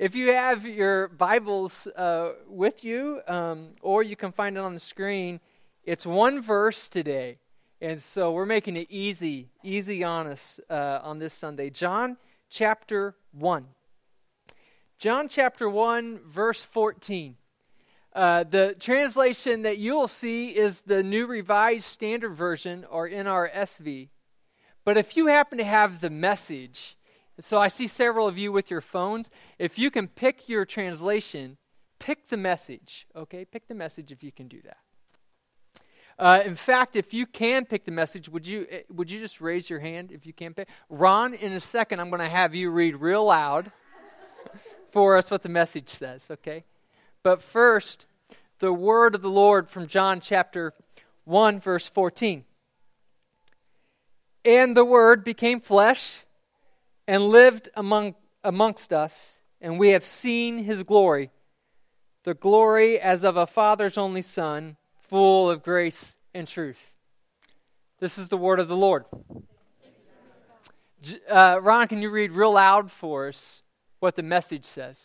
If you have your Bibles with you, or you can find it on the screen, it's one verse today. And so we're making it easy on us on this Sunday. John chapter 1. John chapter 1, verse 14. The translation that you'll see is the New Revised Standard Version, or NRSV. But if you happen to have the Message, so I see several of you with your phones, if you can pick your translation, pick the Message, okay? Pick the Message if you can do that. In fact, if you can pick the Message, would you just raise your hand if you can pick? Ron, in a second, I'm going to have you read real loud for us what the Message says, okay? But first, the word of the Lord from John chapter 1, verse 14. And the Word became flesh and lived amongst us, and we have seen His glory, the glory as of a Father's only Son, full of grace and truth. This is the word of the Lord. Ron, can you read real loud for us what the Message says?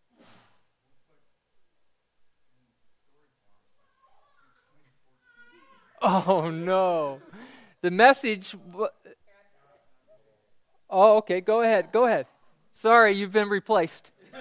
Oh, no. The Message... Oh, okay, go ahead. Sorry, you've been replaced. The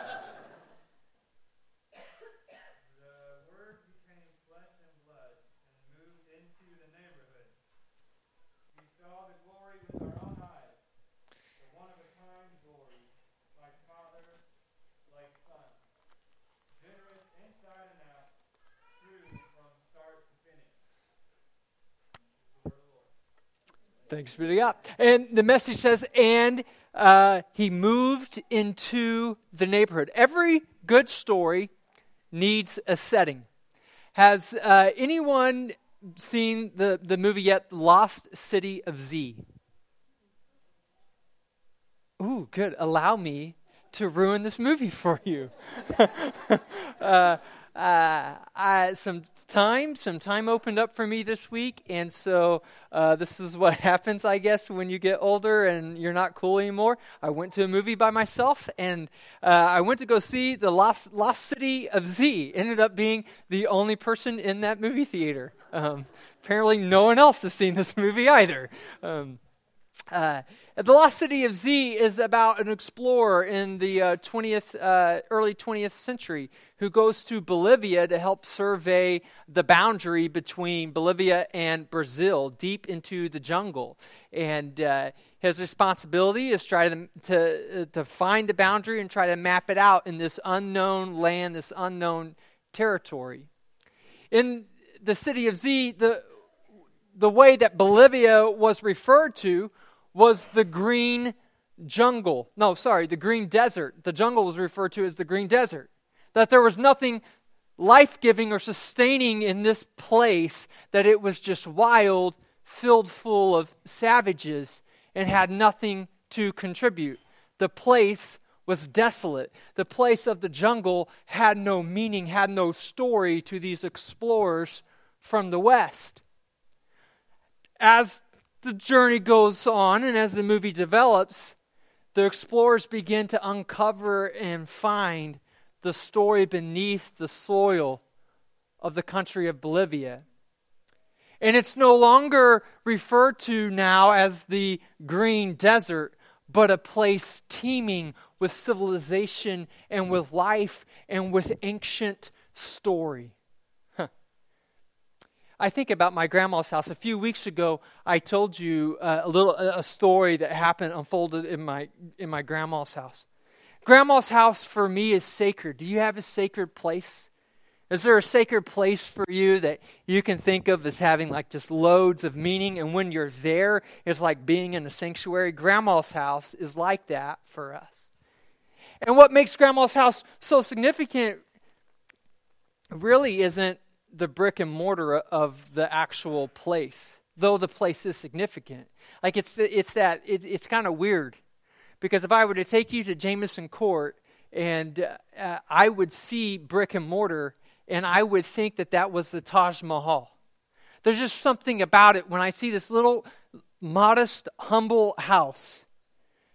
Word became flesh and blood and moved into the neighborhood. We saw the glory with our own eyes, the one-of-a-kind glory, like Father, like Son, generous inside and out, true from start to finish. The word of the Lord. Thanks be to God. And the Message says, and He moved into the neighborhood. Every good story needs a setting. Has anyone seen the movie yet, Lost City of Z? Ooh, good. Allow me to ruin this movie for you. Some time opened up for me this week, and so this is what happens, I guess, when you get older and you're not cool anymore. I went to a movie by myself, and I went to go see the Lost City of Z. Ended up being the only person in that movie theater. Apparently, no one else has seen this movie either. The Lost City of Z is about an explorer in the early 20th century who goes to Bolivia to help survey the boundary between Bolivia and Brazil, deep into the jungle. And his responsibility is try to find the boundary and try to map it out in this unknown land, this unknown territory. In the City of Z, the way that Bolivia was referred to was the green jungle. No, sorry, the green desert. The jungle was referred to as the green desert. That there was nothing life-giving or sustaining in this place, that it was just wild, filled full of savages, and had nothing to contribute. The place was desolate. The place of the jungle had no meaning, had no story to these explorers from the West. As the journey goes on, and as the movie develops, the explorers begin to uncover and find the story beneath the soil of the country of Bolivia. And it's no longer referred to now as the green desert, but a place teeming with civilization and with life and with ancient story. I think about my grandma's house. A few weeks ago, I told you a story that unfolded in my grandma's house. Grandma's house for me is sacred. Do you have a sacred place? Is there a sacred place for you that you can think of as having like just loads of meaning, and when you're there, it's like being in a sanctuary? Grandma's house is like that for us. And what makes Grandma's house so significant really isn't the brick and mortar of the actual place, though the place is significant. Like it's kind of weird, because if I were to take you to Jameson Court and I would see brick and mortar, and I would think that was the Taj Mahal. There's just something about it when I see this little modest, humble house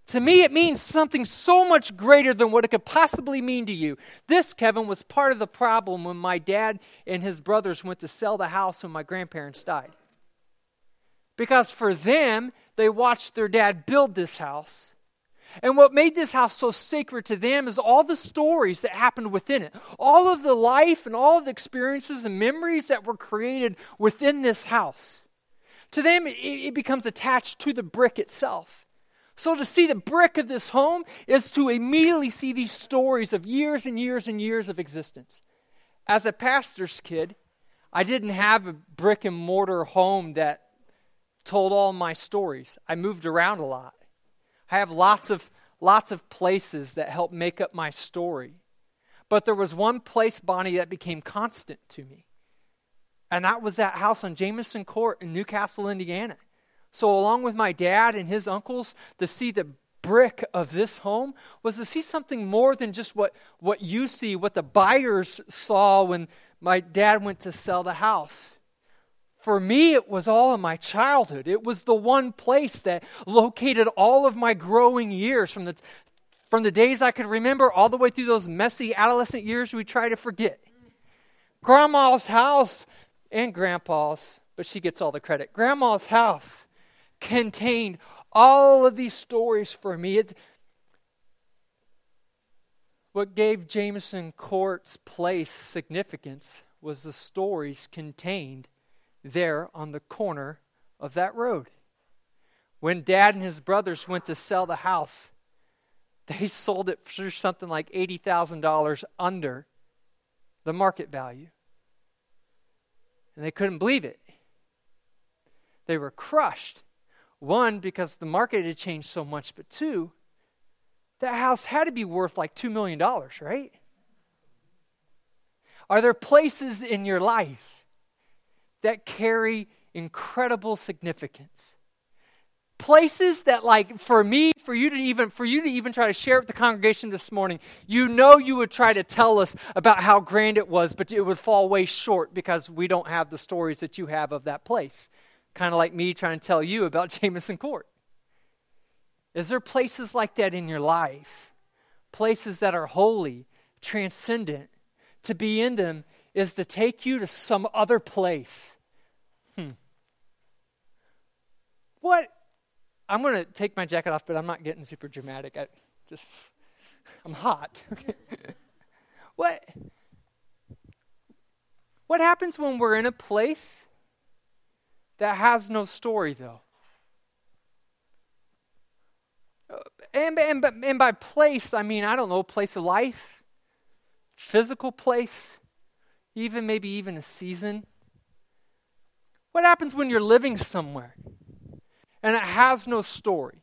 To me, it means something so much greater than what it could possibly mean to you. This, Kevin, was part of the problem when my dad and his brothers went to sell the house when my grandparents died. Because for them, they watched their dad build this house. And what made this house so sacred to them is all the stories that happened within it. All of the life and all of the experiences and memories that were created within this house. To them, it becomes attached to the brick itself. So to see the brick of this home is to immediately see these stories of years and years and years of existence. As a pastor's kid, I didn't have a brick and mortar home that told all my stories. I moved around a lot. I have lots of places that help make up my story. But there was one place, Bonnie, that became constant to me. And that was that house on Jameson Court in Newcastle, Indiana. So along with my dad and his uncles, to see the brick of this home was to see something more than just what you see, what the buyers saw when my dad went to sell the house. For me, it was all of my childhood. It was the one place that located all of my growing years from the days I could remember all the way through those messy adolescent years we try to forget. Grandma's house and Grandpa's, but she gets all the credit. Grandma's house contained all of these stories for me. What gave Jameson Court's place significance was the stories contained there on the corner of that road. When Dad and his brothers went to sell the house, they sold it for something like $80,000 under the market value. And they couldn't believe it. They were crushed. One, because the market had changed so much, but two, that house had to be worth like $2 million, right? Are there places in your life that carry incredible significance? Places that, like, for you to even try to share with the congregation this morning, you would try to tell us about how grand it was, but it would fall way short because we don't have the stories that you have of that place. Kind of like me trying to tell you about Jameson Court. Is there places like that in your life? Places that are holy, transcendent. To be in them is to take you to some other place. What? I'm going to take my jacket off, but I'm not getting super dramatic. I'm hot. What happens when we're in a place that has no story, though? And by place, I mean, I don't know, place of life, physical place, maybe even a season. What happens when you're living somewhere and it has no story?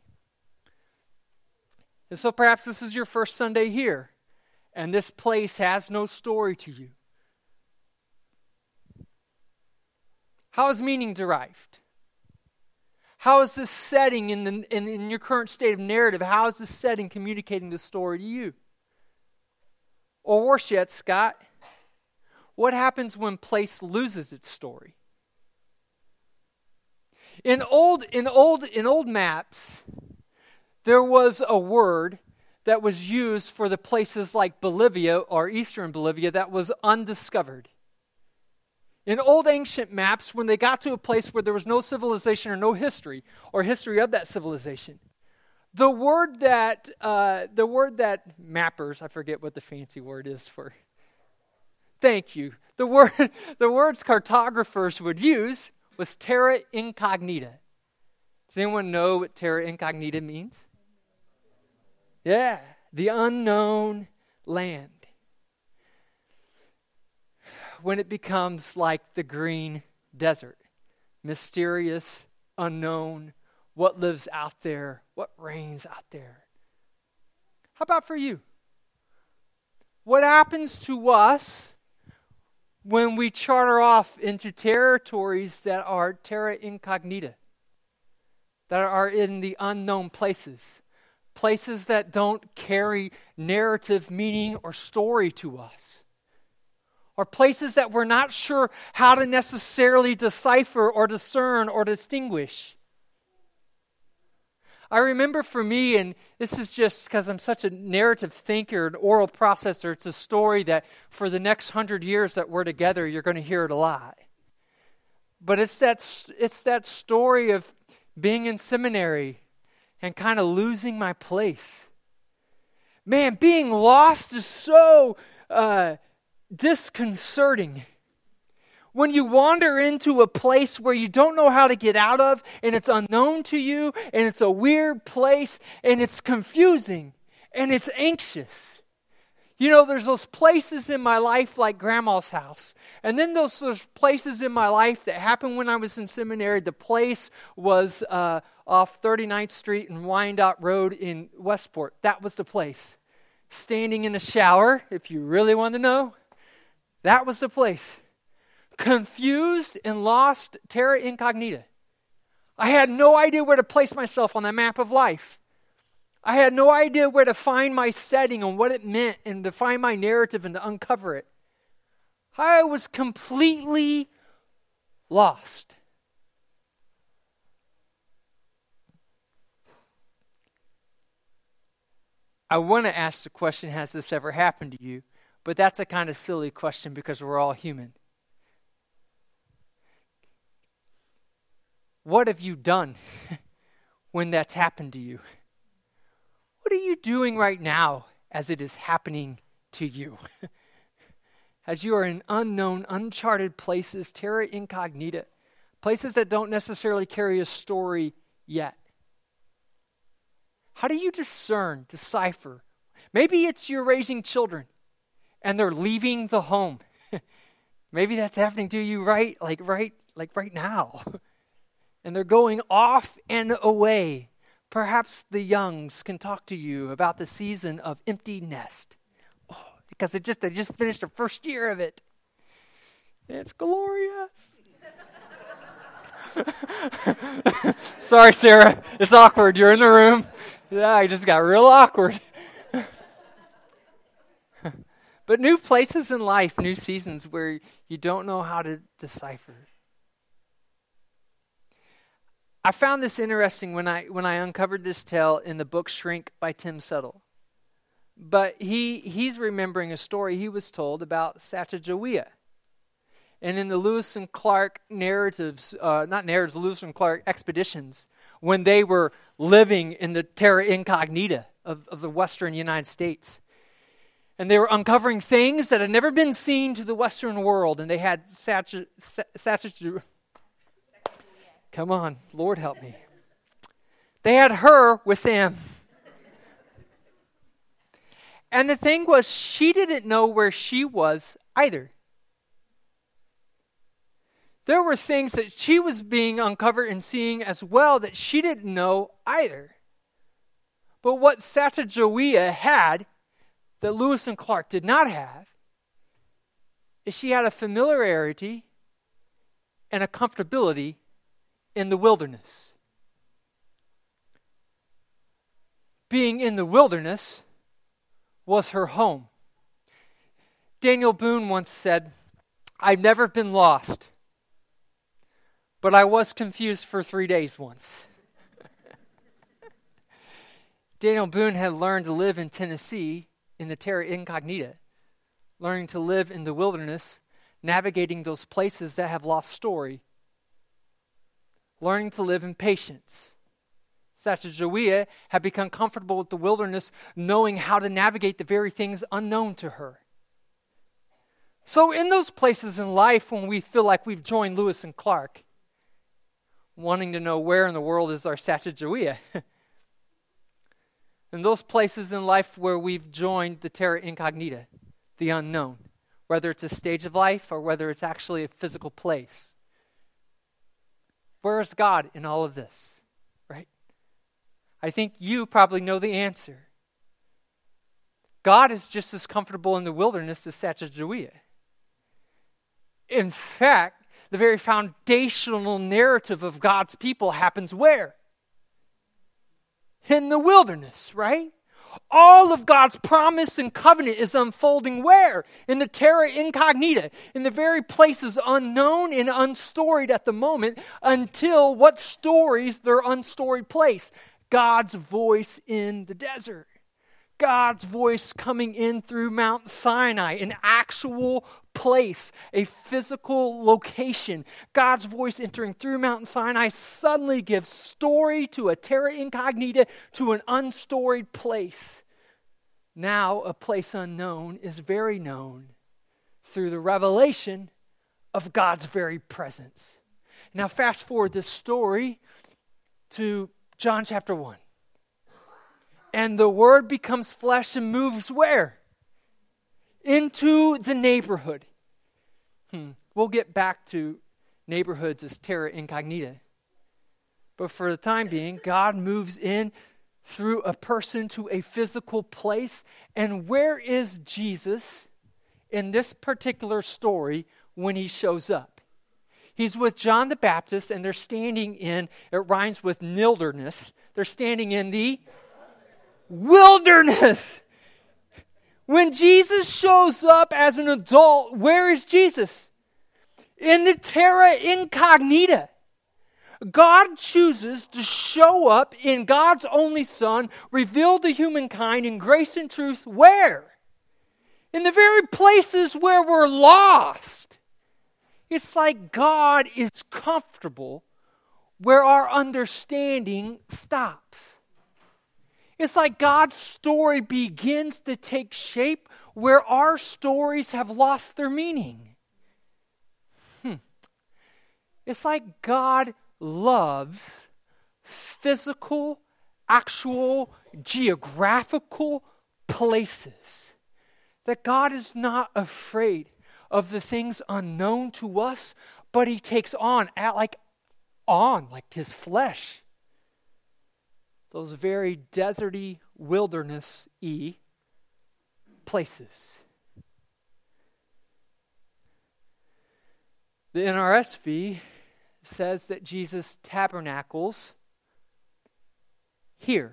And so perhaps this is your first Sunday here, and this place has no story to you. How is meaning derived? How is this setting in your current state of narrative, how is this setting communicating this story to you? Or worse yet, Scott, what happens when place loses its story? In old maps, there was a word that was used for the places like Bolivia or eastern Bolivia that was undiscovered. In old ancient maps, when they got to a place where there was no civilization or no history or history of that civilization, the word that mappers, I forget what the fancy word is for. Thank you. The words cartographers would use was terra incognita. Does anyone know what terra incognita means? Yeah, the unknown land. When it becomes like the green desert, mysterious, unknown, what lives out there, what reigns out there. How about for you? What happens to us when we charter off into territories that are terra incognita, that are in the unknown places, places that don't carry narrative, meaning, or story to us? Or places that we're not sure how to necessarily decipher or discern or distinguish. I remember for me, and this is just because I'm such a narrative thinker, an oral processor, it's a story that for the next 100 years that we're together, you're going to hear it a lot. But it's that story of being in seminary and kind of losing my place. Man, being lost is so disconcerting. When you wander into a place where you don't know how to get out of, and it's unknown to you, and it's a weird place, and it's confusing, and it's anxious. You know, there's those places in my life like Grandma's house. And then those places in my life that happened when I was in seminary. The place was off 39th Street and Wyandotte Road in Westport. That was the place. Standing in a shower, if you really want to know, that was the place. Confused and lost, terra incognita. I had no idea where to place myself on the map of life. I had no idea where to find my setting and what it meant and to find my narrative and to uncover it. I was completely lost. I want to ask the question, has this ever happened to you? But that's a kind of silly question because we're all human. What have you done when that's happened to you? What are you doing right now as it is happening to you? As you are in unknown, uncharted places, terra incognita, places that don't necessarily carry a story yet. How do you discern, decipher? Maybe it's you're raising children and they're leaving the home. Maybe that's happening to you right now. And they're going off and away. Perhaps the youngs can talk to you about the season of empty nest. Oh, because they just finished their first year of it. It's glorious. Sorry, Sarah. It's awkward. You're in the room. Yeah, I just got real awkward. But new places in life, new seasons where you don't know how to decipher. I found this interesting when I uncovered this tale in the book Shrink by Tim Settle. But he's remembering a story he was told about Sacagawea. And in the Lewis and Clark Lewis and Clark expeditions, when they were living in the terra incognita of the western United States. And they were uncovering things that had never been seen to the Western world. And they had Sacagawea. Come on, Lord help me. They had her with them. And the thing was, she didn't know where she was either. There were things that she was being uncovered and seeing as well that she didn't know either. But what Sacagawea had that Lewis and Clark did not have is she had a familiarity and a comfortability in the wilderness. Being in the wilderness was her home. Daniel Boone once said, "I've never been lost, but I was confused for 3 days once." Daniel Boone had learned to live in Tennessee in the terra incognita, learning to live in the wilderness, navigating those places that have lost story, learning to live in patience. Sacagawea had become comfortable with the wilderness, knowing how to navigate the very things unknown to her. So in those places in life when we feel like we've joined Lewis and Clark, wanting to know where in the world is our Sacagawea, in those places in life where we've joined the terra incognita, the unknown, whether it's a stage of life or whether it's actually a physical place, where is God in all of this, right? I think you probably know the answer. God is just as comfortable in the wilderness as Sacagawea. In fact, the very foundational narrative of God's people happens where? In the wilderness, right? All of God's promise and covenant is unfolding where? In the terra incognita, in the very places unknown and unstoried at the moment until what stories their unstoried place? God's voice in the desert. God's voice coming in through Mount Sinai, an actual place, a physical location. God's voice entering through Mount Sinai suddenly gives story to a terra incognita, to an unstoried place. Now a place unknown is very known through the revelation of God's very presence. Now fast forward this story to John chapter 1. And the Word becomes flesh and moves where? Into the neighborhood. We'll get back to neighborhoods as terra incognita. But for the time being, God moves in through a person to a physical place. And where is Jesus in this particular story when he shows up? He's with John the Baptist, and they're standing in, it rhymes with wilderness. They're standing in the wilderness. When Jesus shows up as an adult, where is Jesus? In the terra incognita. God chooses to show up in God's only Son, revealed to humankind in grace and truth. Where? In the very places where we're lost. It's like God is comfortable where our understanding stops. It's like God's story begins to take shape where our stories have lost their meaning. It's like God loves physical, actual, geographical places. That God is not afraid of the things unknown to us, but he takes on like his flesh. Those very deserty, wilderness-y places. The NRSV says that Jesus tabernacles here.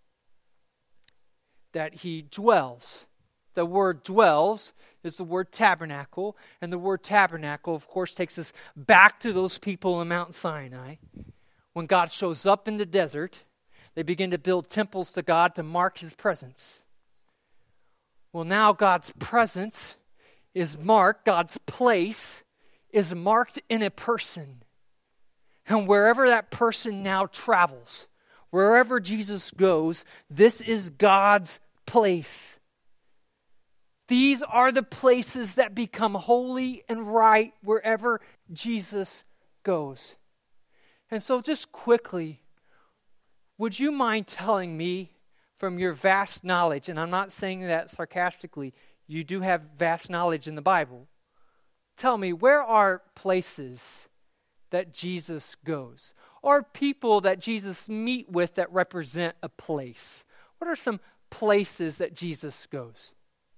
That he dwells. The word dwells is the word tabernacle. And the word tabernacle, of course, takes us back to those people in Mount Sinai. When God shows up in the desert, they begin to build temples to God to mark his presence. Well, now God's presence is marked, God's place is marked in a person. And wherever that person now travels, wherever Jesus goes, this is God's place. These are the places that become holy and right wherever Jesus goes. And so just quickly, would you mind telling me from your vast knowledge, and I'm not saying that sarcastically, you do have vast knowledge in the Bible. Tell me, where are places that Jesus goes? Or people that Jesus meet with that represent a place? What are some places that Jesus goes?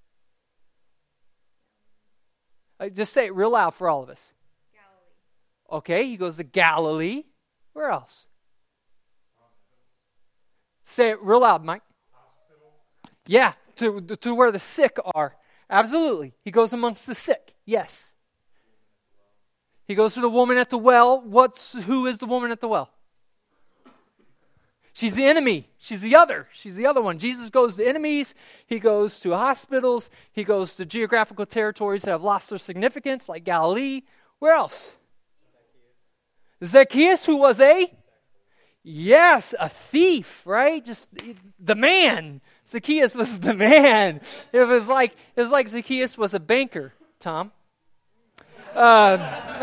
Just say it real loud for all of us. Galilee. Okay, he goes to Galilee. Where else? Say it real loud, Mike. Hospital. Yeah, to where the sick are. Absolutely. He goes amongst the sick. Yes. He goes to the woman at the well. Who is the woman at the well? She's the enemy. She's the other one. Jesus goes to enemies. He goes to hospitals. He goes to geographical territories that have lost their significance, like Galilee. Where else? Zacchaeus, who was a thief, right? Just the man. Zacchaeus was the man. It was like Zacchaeus was a banker, Tom. I'm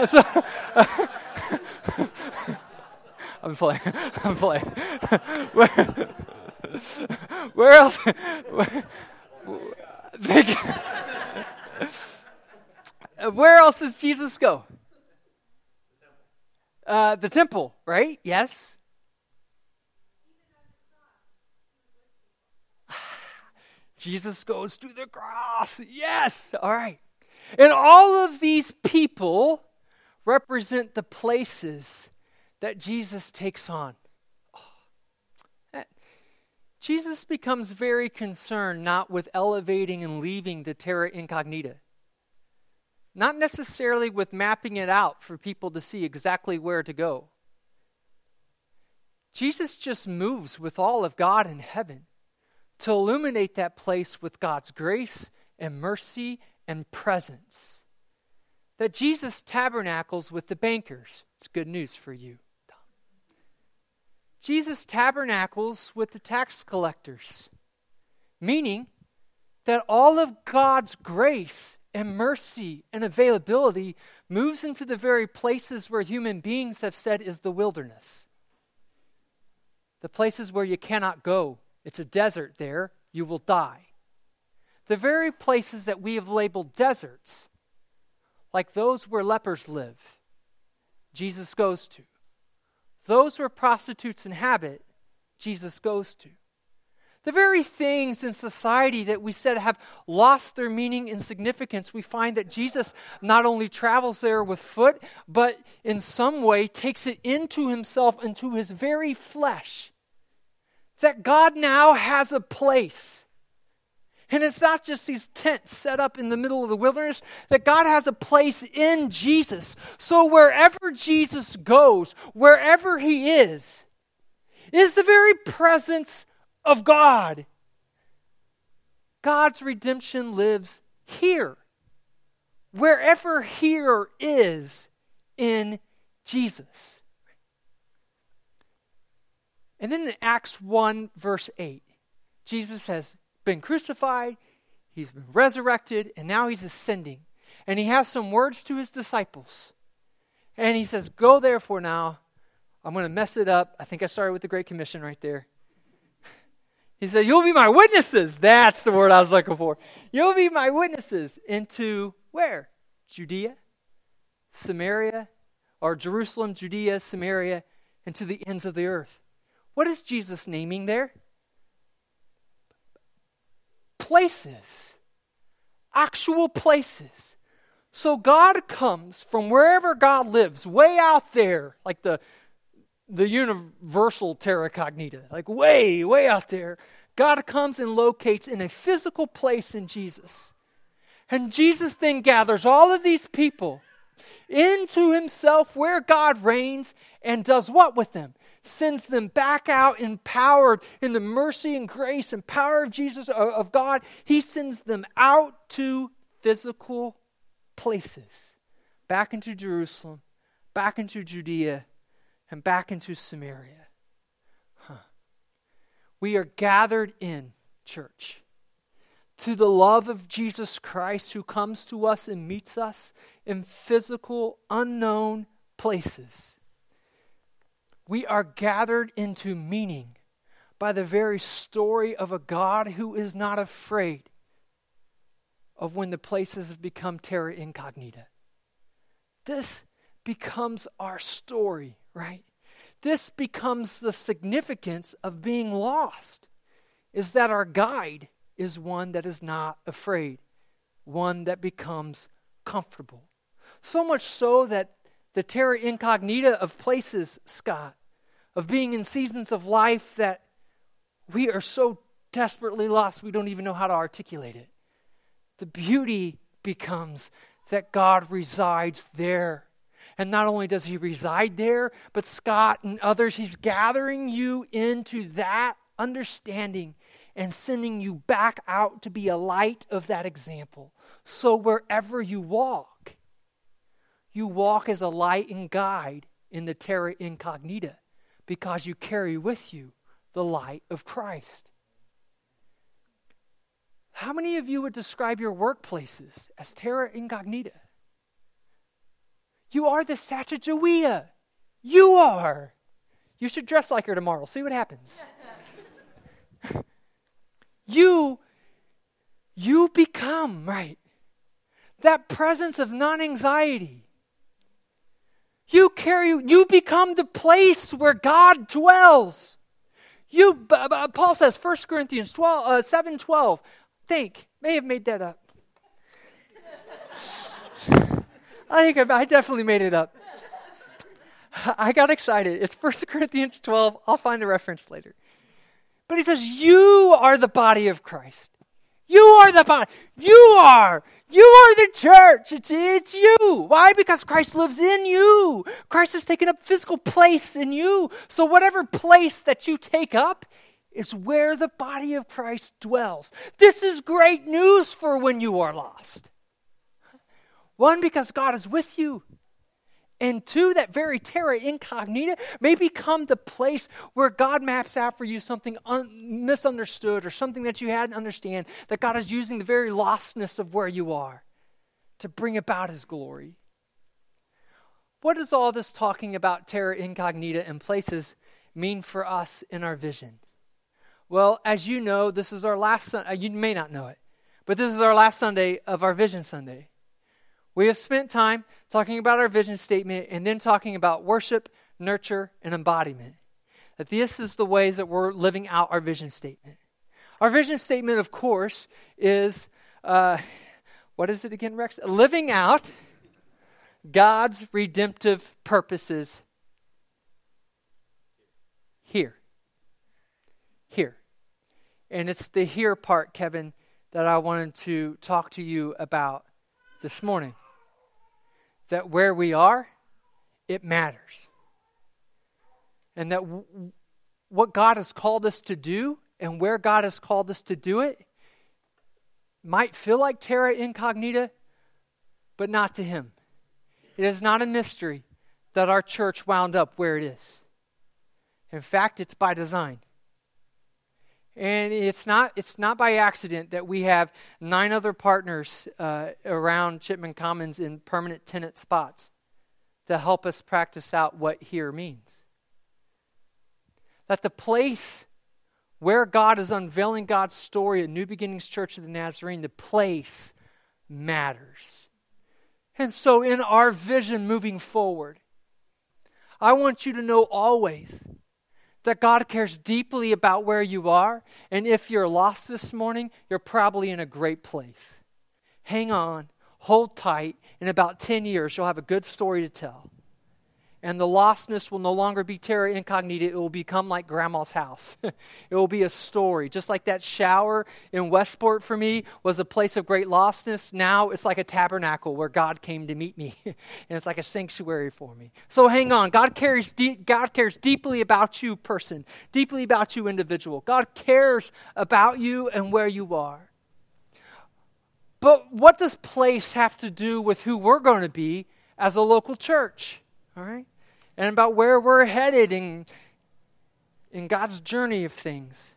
playing. Where else? Where else does Jesus go? The temple, right? Yes. Jesus goes to the cross. Yes. All right. And all of these people represent the places that Jesus takes on. Jesus becomes very concerned not with elevating and leaving the terra incognita. Not necessarily with mapping it out for people to see exactly where to go. Jesus just moves with all of God in heaven to illuminate that place with God's grace and mercy and presence. That Jesus tabernacles with the bankers. It's good news for you. Jesus tabernacles with the tax collectors, meaning that all of God's grace and mercy and availability moves into the very places where human beings have said is the wilderness. The places where you cannot go. It's a desert there. You will die. The very places that we have labeled deserts, like those where lepers live, Jesus goes to. Those where prostitutes inhabit, Jesus goes to. The very things in society that we said have lost their meaning and significance, we find that Jesus not only travels there with foot, but in some way takes it into himself, into his very flesh. That God now has a place. And it's not just these tents set up in the middle of the wilderness, that God has a place in Jesus. So wherever Jesus goes, wherever he is the very presence of God. God's redemption lives here. Wherever here is in Jesus. And then in Acts 1 verse 8, Jesus has been crucified, he's been resurrected, and now he's ascending. And he has some words to his disciples. And he says, go therefore now. I'm going to mess it up. I think I started with the Great Commission right there. He said, you'll be my witnesses. That's the word I was looking for. You'll be my witnesses into where? Judea, Samaria, or Jerusalem, Judea, Samaria, and to the ends of the earth. What is Jesus naming there? Places. Actual places. So God comes from wherever God lives, way out there, like the universal terra cognita, like way out there. God comes and locates in a physical place in Jesus. And Jesus then gathers all of these people into himself where God reigns and does what with them? Sends them back out empowered in the mercy and grace and power of Jesus, of God. He sends them out to physical places. Back into Jerusalem, back into Judea, and back into Samaria. We are gathered in, church, to the love of Jesus Christ who comes to us and meets us in physical, unknown places. We are gathered into meaning by the very story of a God who is not afraid of when the places have become terra incognita. This becomes our story, right? This becomes the significance of being lost, is that our guide is one that is not afraid, one that becomes comfortable. So much so that the terra incognita of places, Scott, of being in seasons of life that we are so desperately lost we don't even know how to articulate it. The beauty becomes that God resides there. And not only does he reside there, but Scott and others, he's gathering you into that understanding and sending you back out to be a light of that example. So wherever you walk as a light and guide in the terra incognita because you carry with you the light of Christ. How many of you would describe your workplaces as terra incognita? You are the Sacagawea. You are. You should dress like her tomorrow. See what happens. You become, right, that presence of non-anxiety. You become the place where God dwells. Paul says, 1 Corinthians 7:12. May have made that up. I definitely made it up. I got excited. It's 1 Corinthians 12. I'll find the reference later. But he says, you are the body of Christ. You are the body. You You are the church. It's you. Why? Because Christ lives in you. Christ has taken up physical place in you. So whatever place that you take up is where the body of Christ dwells. This is great news for when you are lost. One, because God is with you. And two, that very terra incognita may become the place where God maps out for you something misunderstood or something that you hadn't understand, that God is using the very lostness of where you are to bring about His glory. What does all this talking about terra incognita and places mean for us in our vision? Well, as you know, this is our last Sunday. You may not know it, but this is our last Sunday of our Vision Sunday. We have spent time talking about our vision statement and then talking about worship, nurture, and embodiment. That this is the ways that we're living out our vision statement. Our vision statement, of course, is, what is it again, Rex? Living out God's redemptive purposes here. Here. And it's the here part, Kevin, that I wanted to talk to you about this morning. That where we are, it matters. And that what God has called us to do and where God has called us to do it might feel like terra incognita, but not to Him. It is not a mystery that our church wound up where it is. In fact, it's by design. And it's not by accident that we have 9 other partners around Chipman Commons in permanent tenant spots to help us practice out what here means. That the place where God is unveiling God's story at New Beginnings Church of the Nazarene, the place matters. And so in our vision moving forward, I want you to know always that God cares deeply about where you are, and if you're lost this morning, you're probably in a great place. Hang on, hold tight, in about 10 years, you'll have a good story to tell. And the lostness will no longer be terra incognita. It will become like Grandma's house. It will be a story. Just like that shower in Westport for me was a place of great lostness. Now it's like a tabernacle where God came to meet me. And it's like a sanctuary for me. So hang on. God cares deeply about you, person. Deeply about you, individual. God cares about you and where you are. But what does place have to do with who we're going to be as a local church? All right? And about where we're headed in God's journey of things.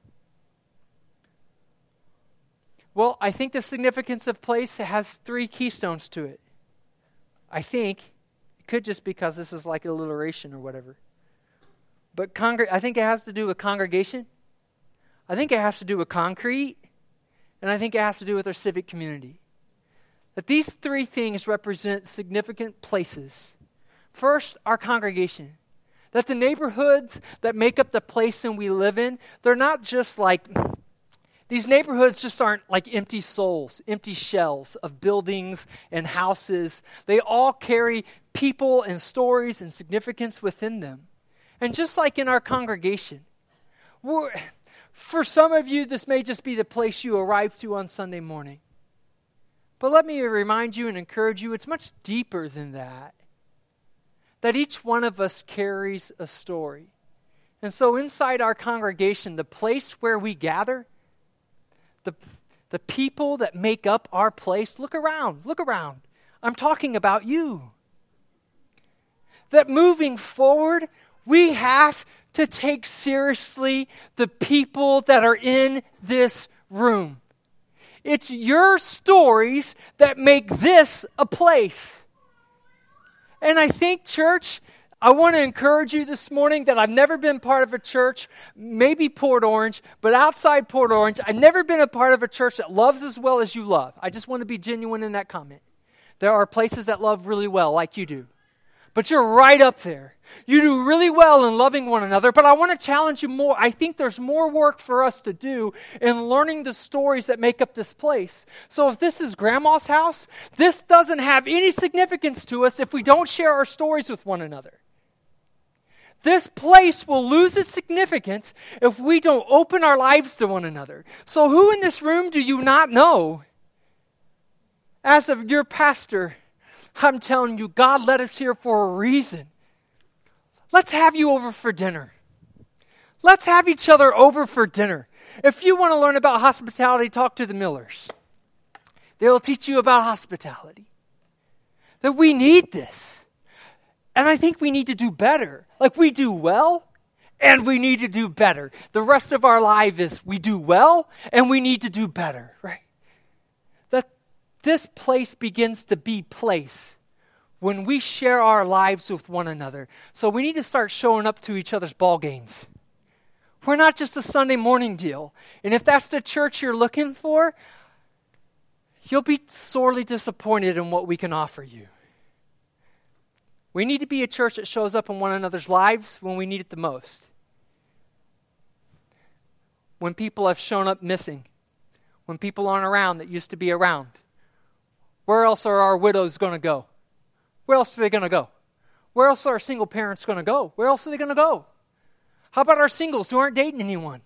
Well, I think the significance of place has 3 keystones to it. I think. It could just because this is like alliteration or whatever. But I think it has to do with congregation. I think it has to do with concrete. And I think it has to do with our civic community. That these 3 things represent significant places. First, our congregation. That the neighborhoods that make up the place and we live in, they're not just like, these neighborhoods just aren't like empty souls, empty shells of buildings and houses. They all carry people and stories and significance within them. And just like in our congregation, for some of you, this may just be the place you arrive to on Sunday morning. But let me remind you and encourage you, it's much deeper than that. That each one of us carries a story. And so inside our congregation, the place where we gather, the people that make up our place, look around. I'm talking about you. That moving forward, we have to take seriously the people that are in this room. It's your stories that make this a place. And I think, church, I want to encourage you this morning that I've never been part of a church, maybe Port Orange, but outside Port Orange, I've never been a part of a church that loves as well as you love. I just want to be genuine in that comment. There are places that love really well, like you do. But you're right up there. You do really well in loving one another, but I want to challenge you more. I think there's more work for us to do in learning the stories that make up this place. So if this is Grandma's house, this doesn't have any significance to us if we don't share our stories with one another. This place will lose its significance if we don't open our lives to one another. So who in this room do you not know As of your pastor, I'm telling you, God led us here for a reason. Let's have you over for dinner. Let's have each other over for dinner. If you want to learn about hospitality, talk to the Millers. They'll teach you about hospitality. That we need this. And I think we need to do better. Like we do well, and we need to do better. The rest of our life is we do well, and we need to do better, right? That this place begins to be place when we share our lives with one another. So we need to start showing up to each other's ball games. We're not just a Sunday morning deal. And if that's the church you're looking for, you'll be sorely disappointed in what we can offer you. We need to be a church that shows up in one another's lives when we need it the most. When people have shown up missing. When people aren't around that used to be around. Where else are our widows going to go? Where else are they going to go? Where else are our single parents going to go? Where else are they going to go? How about our singles who aren't dating anyone?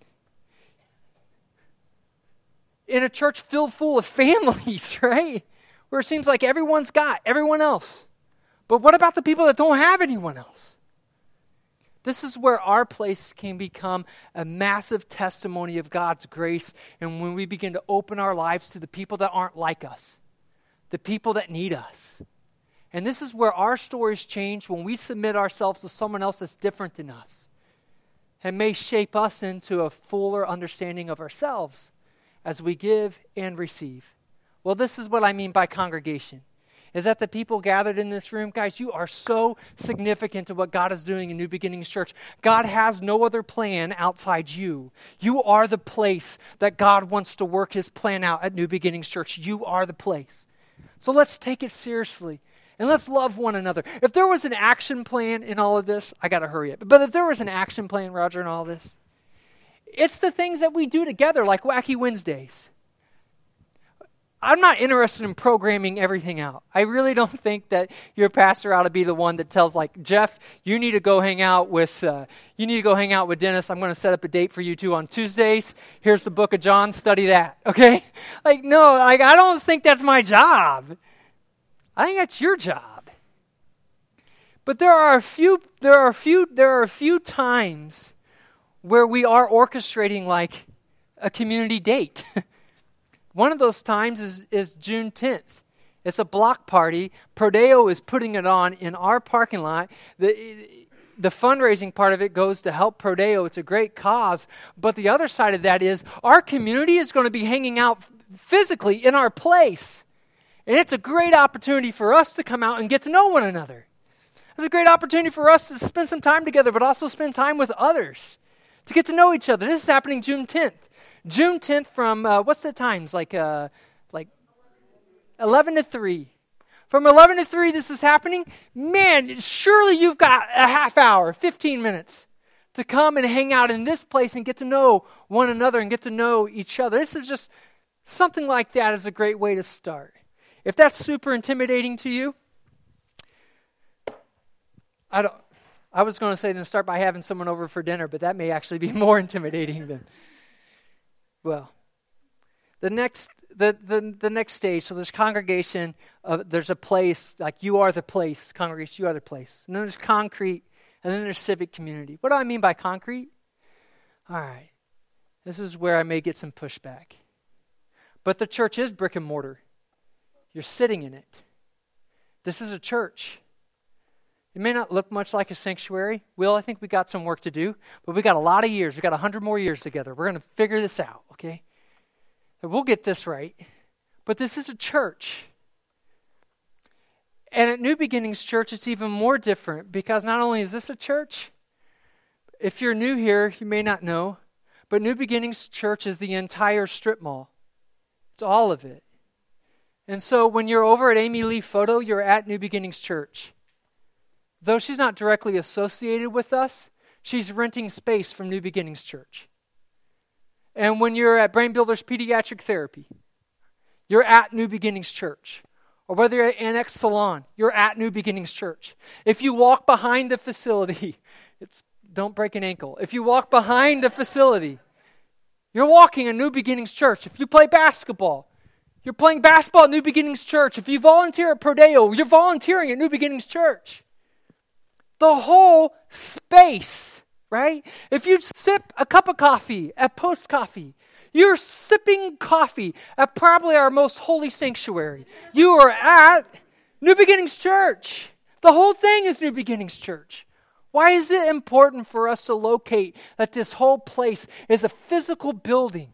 In a church filled full of families, right? Where it seems like everyone's got everyone else. But what about the people that don't have anyone else? This is where our place can become a massive testimony of God's grace, and when we begin to open our lives to the people that aren't like us, the people that need us. And this is where our stories change when we submit ourselves to someone else that's different than us. And may shape us into a fuller understanding of ourselves as we give and receive. Well, this is what I mean by congregation. Is that the people gathered in this room? Guys, you are so significant to what God is doing in New Beginnings Church. God has no other plan outside you. You are the place that God wants to work his plan out at New Beginnings Church. You are the place. So let's take it seriously. And let's love one another. If there was an action plan in all of this, I got to hurry up. But if there was an action plan, Roger, in all this, it's the things that we do together, like Wacky Wednesdays. I'm not interested in programming everything out. I really don't think that your pastor ought to be the one that tells, like, Jeff, you need to go hang out with Dennis. I'm going to set up a date for you two on Tuesdays. Here's the book of John. Study that. Okay? No, I don't think that's my job. I think that's your job. But there are a few times where we are orchestrating like a community date. One of those times is June 10th. It's a block party. Prodeo is putting it on in our parking lot. The fundraising part of it goes to help Prodeo. It's a great cause. But the other side of that is our community is going to be hanging out physically in our place. And it's a great opportunity for us to come out and get to know one another. It's a great opportunity for us to spend some time together, but also spend time with others, to get to know each other. This is happening June 10th. June 10th from, what's the times? Like 11 to 3. From 11 to 3, this is happening. Man, surely you've got a half hour, 15 minutes to come and hang out in this place and get to know one another and get to know each other. This is just something like that is a great way to start. If that's super intimidating to you, I was going to say then start by having someone over for dinner, but that may actually be more intimidating than, well, the next stage. So there's congregation, there's a place, like you are the place, congregation, you are the place. And then there's concrete, and then there's civic community. What do I mean by concrete? All right, this is where I may get some pushback. But the church is brick and mortar. You're sitting in it. This is a church. It may not look much like a sanctuary. Will, I think we got some work to do, but we got a lot of years. We got 100 more years together. We're going to figure this out, okay? And we'll get this right. But this is a church. And at New Beginnings Church, it's even more different because not only is this a church, if you're new here, you may not know, but New Beginnings Church is the entire strip mall. It's all of it. And so when you're over at Amy Lee Photo, you're at New Beginnings Church. Though she's not directly associated with us, she's renting space from New Beginnings Church. And when you're at Brain Builders Pediatric Therapy, you're at New Beginnings Church. Or whether you're at Annex Salon, you're at New Beginnings Church. If you walk behind the facility, don't break an ankle. If you walk behind the facility, you're walking a New Beginnings Church. If you play basketball, You're playing basketball at New Beginnings Church. If you volunteer at Prodeo, you're volunteering at New Beginnings Church. The whole space, right? If you sip a cup of coffee at Post Coffee, you're sipping coffee at probably our most holy sanctuary. You are at New Beginnings Church. The whole thing is New Beginnings Church. Why is it important for us to locate that this whole place is a physical building?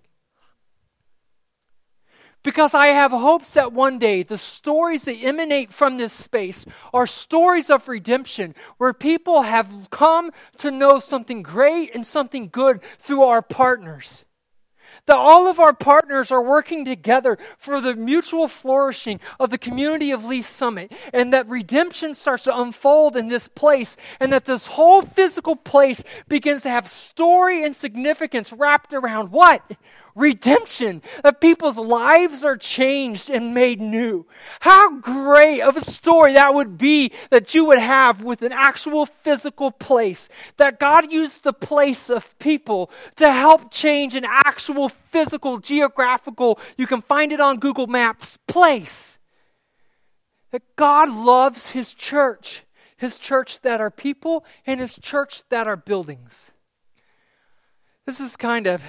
Because I have hopes that one day the stories that emanate from this space are stories of redemption, where people have come to know something great and something good through our partners. That all of our partners are working together for the mutual flourishing of the community of Lee Summit, and that redemption starts to unfold in this place, and that this whole physical place begins to have story and significance wrapped around what? Redemption. That people's lives are changed and made new. How great of a story that would be that you would have with an actual physical place. That God used the place of people to help change an actual physical, geographical, you can find it on Google Maps, place. That God loves His church that are people and His church that are buildings. This is kind of,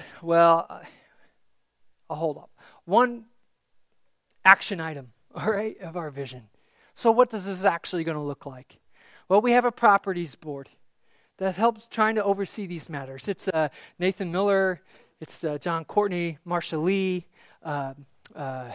I'll hold up. One action item, all right, of our vision. So what does this actually going to look like? Well, we have a properties board that helps trying to oversee these matters. It's Nathan Miller, it's John Courtney, Marsha Lee. I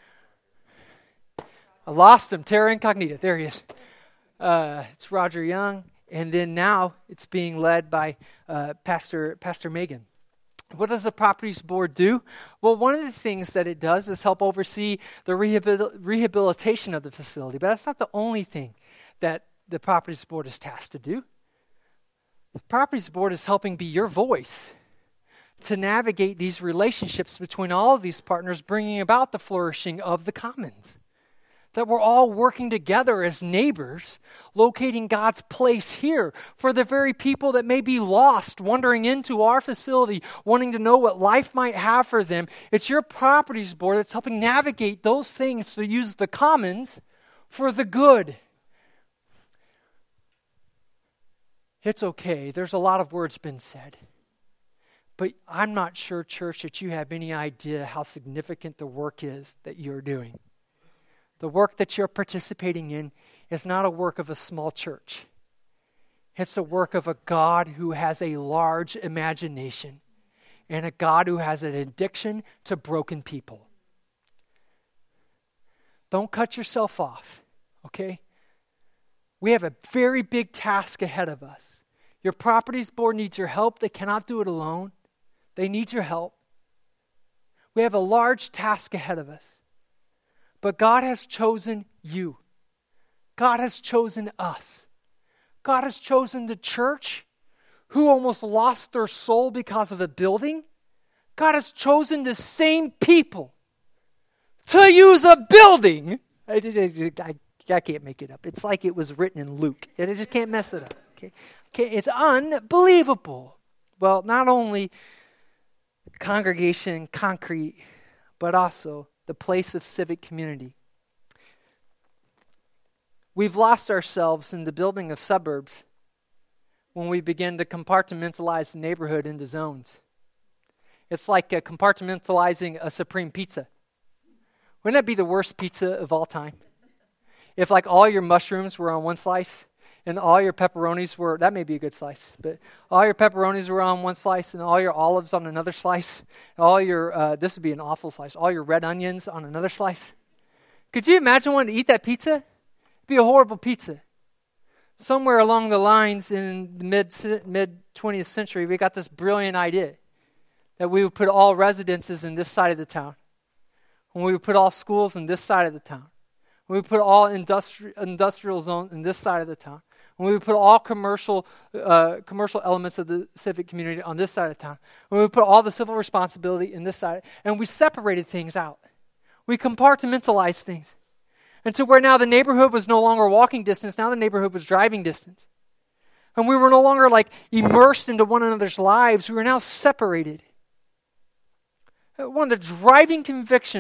lost him, Terra Incognita. There he is. It's Roger Young. And then now it's being led by Pastor Megan. What does the properties board do? Well, one of the things that it does is help oversee the rehabilitation of the facility. But that's not the only thing that the properties board is tasked to do. The properties board is helping be your voice to navigate these relationships between all of these partners, bringing about the flourishing of the commons. That we're all working together as neighbors, locating God's place here for the very people that may be lost, wandering into our facility, wanting to know what life might have for them. It's your properties board that's helping navigate those things to use the commons for the good. It's okay. There's a lot of words been said. But I'm not sure, church, that you have any idea how significant the work is that you're doing. The work that you're participating in is not a work of a small church. It's the work of a God who has a large imagination and a God who has an addiction to broken people. Don't cut yourself off, okay? We have a very big task ahead of us. Your properties board needs your help. They cannot do it alone. They need your help. We have a large task ahead of us. But God has chosen you. God has chosen us. God has chosen the church who almost lost their soul because of a building. God has chosen the same people to use a building. I can't make it up. It's like it was written in Luke. I just can't mess it up. Okay? It's unbelievable. Well, not only congregation concrete, but also the place of civic community. We've lost ourselves in the building of suburbs when we begin to compartmentalize the neighborhood into zones. It's like compartmentalizing a Supreme pizza. Wouldn't that be the worst pizza of all time? If like all your mushrooms were on one slice and all your pepperonis were, that may be a good slice, but all your pepperonis were on one slice and all your olives on another slice, all your, this would be an awful slice, all your red onions on another slice. Could you imagine wanting to eat that pizza? It'd be a horrible pizza. Somewhere along the lines in the mid-20th century, we got this brilliant idea that we would put all residences in this side of the town. And we would put all schools in this side of the town. We would put all industrial zones in this side of the town. And we would put all commercial elements of the civic community on this side of town. And we would put all the civil responsibility in this side. And we separated things out. We compartmentalized things. And to where now the neighborhood was no longer walking distance, now the neighborhood was driving distance. And we were no longer like immersed into one another's lives. We were now separated. One of the driving convictions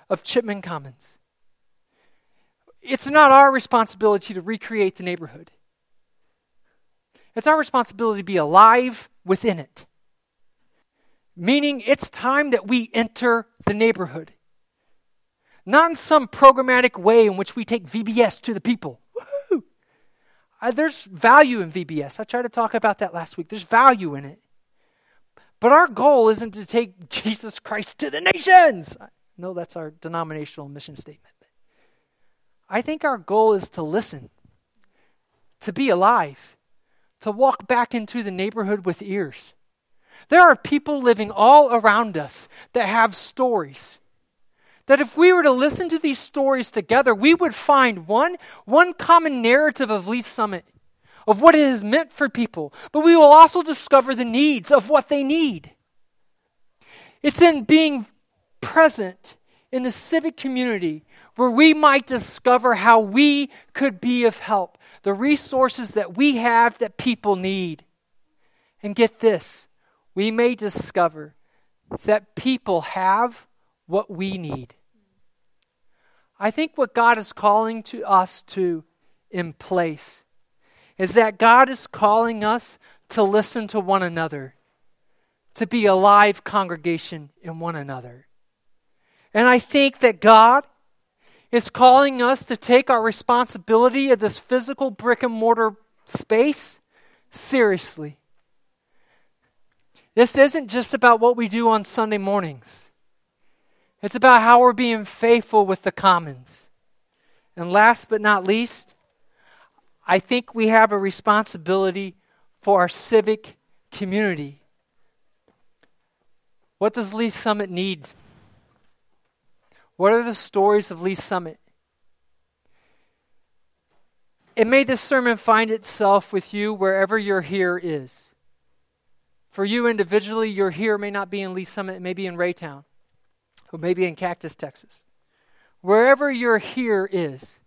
of Chipman Commons. It's not our responsibility to recreate the neighborhood. It's our responsibility to be alive within it. Meaning it's time that we enter the neighborhood. Not in some programmatic way in which we take VBS to the people. Woo-hoo! There's value in VBS. I tried to talk about that last week. There's value in it. But our goal isn't to take Jesus Christ to the nations. No, that's our denominational mission statement. I think our goal is to listen, to be alive, to walk back into the neighborhood with ears. There are people living all around us that have stories. That if we were to listen to these stories together, we would find one common narrative of Lee's Summit, of what it has meant for people. But we will also discover the needs of what they need. It's in being present in the civic community where we might discover how we could be of help, the resources that we have that people need. And get this, we may discover that people have what we need. I think what God is calling to us to in place is that God is calling us to listen to one another, to be a live congregation in one another. And I think that God is calling us to take our responsibility of this physical brick and mortar space seriously. This isn't just about what we do on Sunday mornings. It's about how we're being faithful with the commons. And last but not least, I think we have a responsibility for our civic community. What does Lee's Summit need? What are the stories of Lee's Summit? And may this sermon find itself with you wherever your here is. For you individually, your here may not be in Lee's Summit, it may be in Raytown, or maybe in Cactus, Texas. Wherever your here is,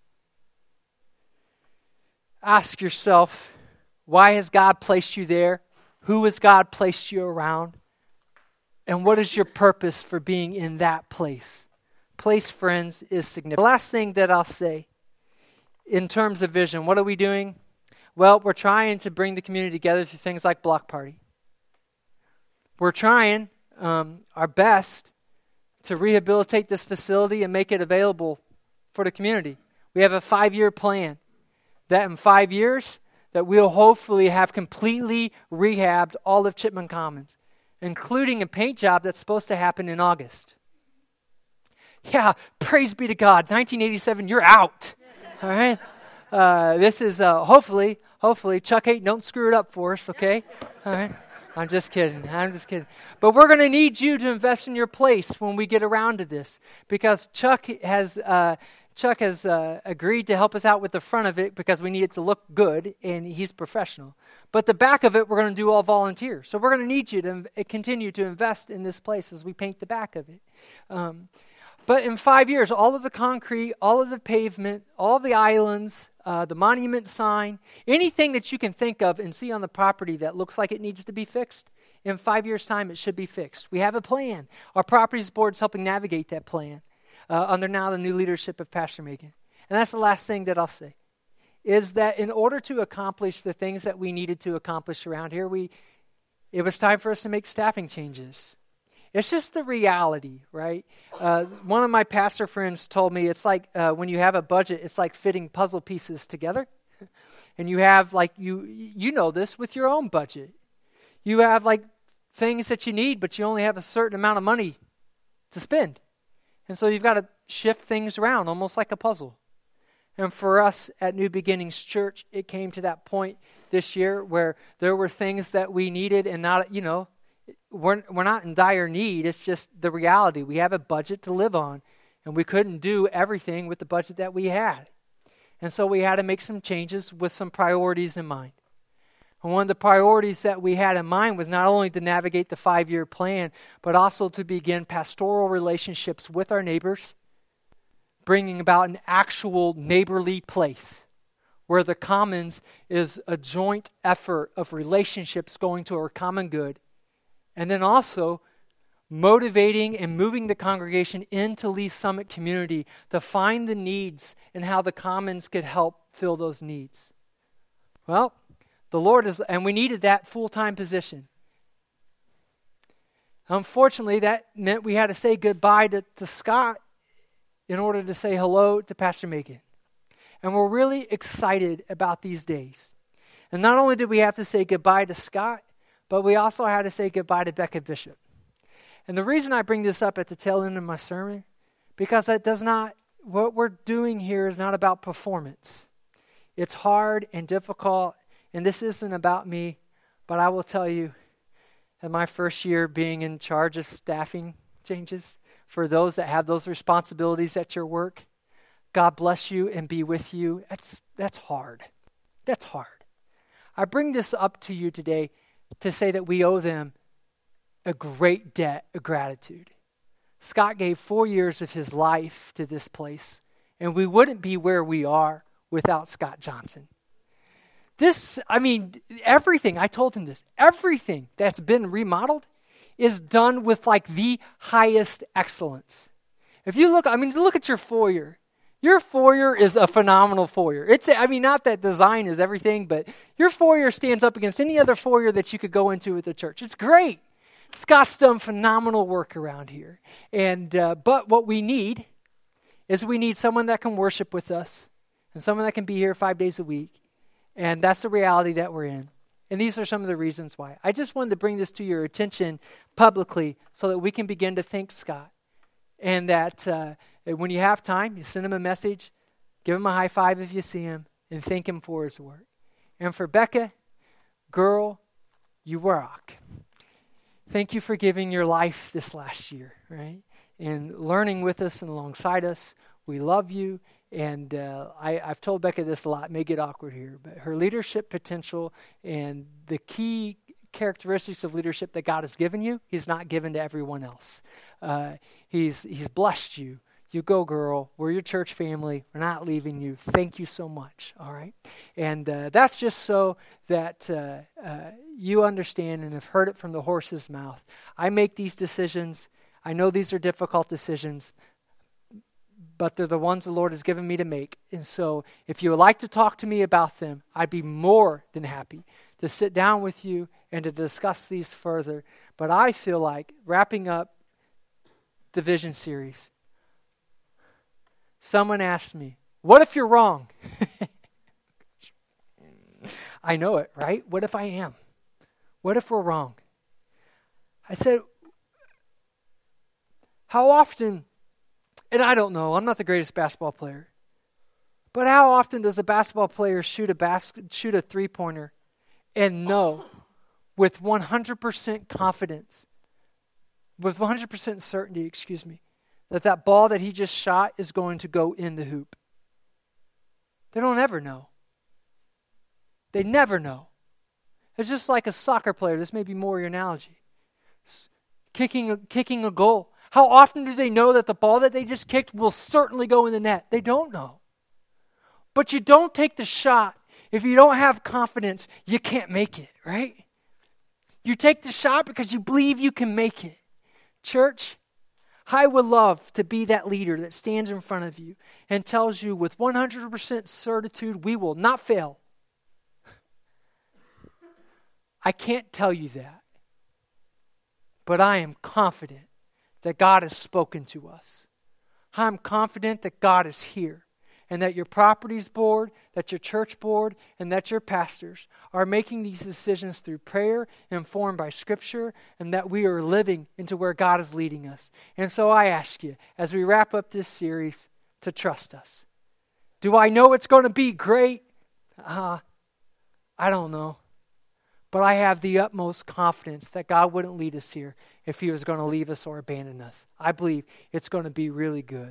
ask yourself, why has God placed you there? Who has God placed you around? And what is your purpose for being in that place? Place, friends, is significant. The last thing that I'll say in terms of vision, what are we doing? Well, we're trying to bring the community together through things like Block Party. We're trying our best to rehabilitate this facility and make it available for the community. We have a 5-year plan that in 5 years that we'll hopefully have completely rehabbed all of Chipman Commons, including a paint job that's supposed to happen in August. Yeah, praise be to God. 1987, you're out. All right? This is hopefully, Chuck Hayden, don't screw it up for us, okay? All right? I'm just kidding. But we're going to need you to invest in your place when we get around to this, because Chuck has agreed to help us out with the front of it because we need it to look good, and he's professional. But the back of it, we're going to do all volunteer. So we're going to need you to continue to invest in this place as we paint the back of it. But in 5 years, all of the concrete, all of the pavement, all the islands, the monument sign, anything that you can think of and see on the property that looks like it needs to be fixed, in 5 years' time, it should be fixed. We have a plan. Our properties board is helping navigate that plan under now the new leadership of Pastor Megan. And that's the last thing that I'll say, is that in order to accomplish the things that we needed to accomplish around here, it was time for us to make staffing changes. It's just the reality, right? One of my pastor friends told me it's like when you have a budget, it's like fitting puzzle pieces together. And you have like, you know this with your own budget. You have like things that you need, but you only have a certain amount of money to spend. And so you've got to shift things around almost like a puzzle. And for us at New Beginnings Church, it came to that point this year where there were things that we needed and not, we're not in dire need. It's just the reality. We have a budget to live on, and we couldn't do everything with the budget that we had. And so we had to make some changes with some priorities in mind. And one of the priorities that we had in mind was not only to navigate the 5-year plan, but also to begin pastoral relationships with our neighbors, bringing about an actual neighborly place where the commons is a joint effort of relationships going to our common good. And then also motivating and moving the congregation into Lee Summit community to find the needs and how the Commons could help fill those needs. Well, the Lord is, and we needed that full-time position. Unfortunately, that meant we had to say goodbye to Scott in order to say hello to Pastor Megan. And we're really excited about these days. And not only did we have to say goodbye to Scott, but we also had to say goodbye to Becca Bishop. And the reason I bring this up at the tail end of my sermon, because what we're doing here is not about performance. It's hard and difficult, and this isn't about me, but I will tell you, in my first year being in charge of staffing changes, for those that have those responsibilities at your work, God bless you and be with you. That's hard. That's hard. I bring this up to you today to say that we owe them a great debt of gratitude. Scott gave 4 years of his life to this place, and we wouldn't be where we are without Scott Johnson. Everything, I told him this, everything that's been remodeled is done with like the highest excellence. If you look at your foyer. Your foyer is a phenomenal foyer. Not that design is everything, but your foyer stands up against any other foyer that you could go into with the church. It's great. Scott's done phenomenal work around here. But what we need is someone that can worship with us and someone that can be here 5 days a week. And that's the reality that we're in. And these are some of the reasons why. I just wanted to bring this to your attention publicly so that we can begin to thank Scott. And that when you have time, you send him a message, give him a high five if you see him, and thank him for his work. And for Becca, girl, you rock. Thank you for giving your life this last year, right? And learning with us and alongside us. We love you. And I've told Becca this a lot, it may get awkward here, but her leadership potential and the key characteristics of leadership that God has given you, he's not given to everyone else. He's blessed you. You go, girl. We're your church family. We're not leaving you. Thank you so much, all right? And that's just so that you understand and have heard it from the horse's mouth. I make these decisions. I know these are difficult decisions, but they're the ones the Lord has given me to make. And so if you would like to talk to me about them, I'd be more than happy to sit down with you and to discuss these further. But I feel like wrapping up the Vision series, someone asked me, what if you're wrong? I know it, right? What if I am? What if we're wrong? I said, how often, and I don't know, I'm not the greatest basketball player, but how often does a basketball player shoot a three-pointer and know with 100% confidence, with 100% certainty, that ball that he just shot is going to go in the hoop? They don't ever know. They never know. It's just like a soccer player. This may be more your analogy. Kicking a goal. How often do they know that the ball that they just kicked will certainly go in the net? They don't know. But you don't take the shot. If you don't have confidence, you can't make it, right? You take the shot because you believe you can make it. Church, I would love to be that leader that stands in front of you and tells you with 100% certitude, we will not fail. I can't tell you that. But I am confident that God has spoken to us. I'm confident that God is here and that your properties board, that your church board, and that your pastors are making these decisions through prayer, informed by Scripture, and that we are living into where God is leading us. And so I ask you, as we wrap up this series, to trust us. Do I know it's going to be great? I don't know. But I have the utmost confidence that God wouldn't lead us here if he was going to leave us or abandon us. I believe it's going to be really good.